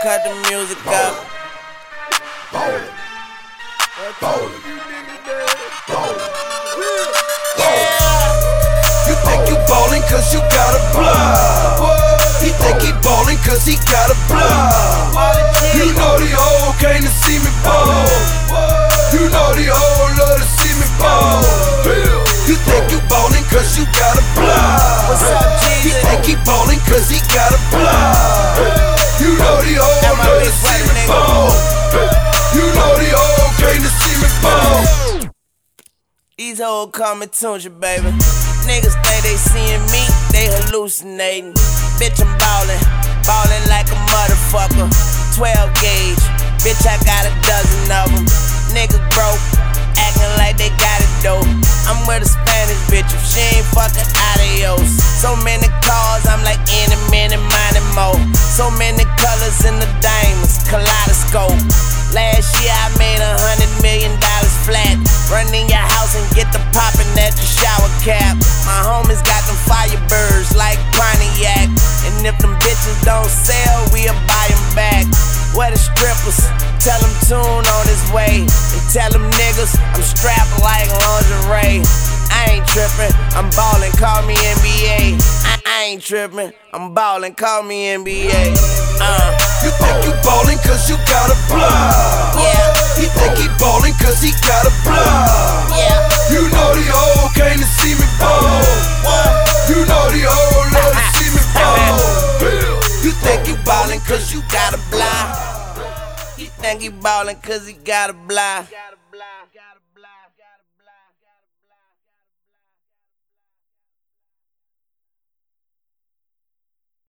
cut the music up. Ballin'. You think you ballin' cause you got a block. He think he ballin' cause he got a block. You know the hoe came to see me ball. You know the hoe love to see me ball. You think you ballin' cause you got a block. What's up, He Jesus? think he ballin' cause he got a block. You know the hoe That my love to big see brother, me nigga. ball. You know the hoe came to see me ball. These hoes come and tune you, baby. Niggas think they seeing me, they hallucinating. Bitch, I'm ballin' like a motherfucker. 12 gauge, bitch, I got a dozen of them. Niggas broke, acting like they got it though. I'm with a Spanish bitch, if she ain't fucking adios. So many cars, I'm like any minute, money more. So many colors in the diamonds, kaleidoscope. Last year I made $100 million flat. Run in your house and get the poppin' at your shower cap. My homies got them Firebirds like Pontiac. And if them bitches don't sell, we'll buy them back. Where the strippers? Tell them tune on his way. And tell them niggas I'm strapped like lingerie. I ain't trippin', I'm ballin', call me NBA. I ain't trippin', I'm ballin', call me NBA. You think you ballin' cause you got a block. Yeah. He think he ballin' cause he got a block. Yeah. You know the hoe came to see me ball. You know the hoe love to see me ball. You think you ballin' cause you got a block. He think he ballin' cause he got a block.